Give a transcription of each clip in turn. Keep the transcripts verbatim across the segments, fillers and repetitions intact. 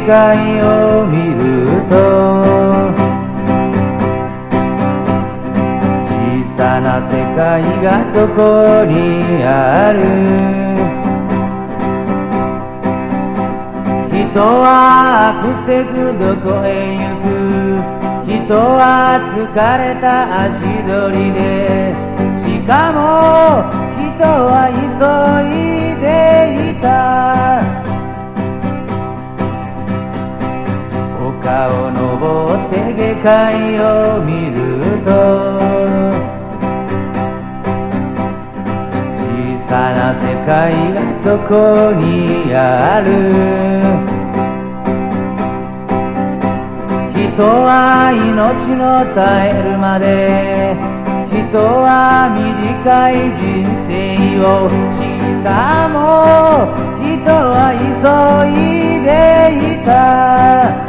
界を見ると小さな世界がそこにある。人はあくせくどこへ行く。人は疲れた足取りで、しかも人は急いでいた。丘を登って下界を見ると小さな世界がそこにある。人は命の絶えるまで、人は短い人生を、しかも人は急いでいた。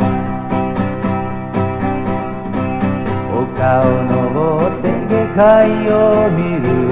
丘を登って下界を見る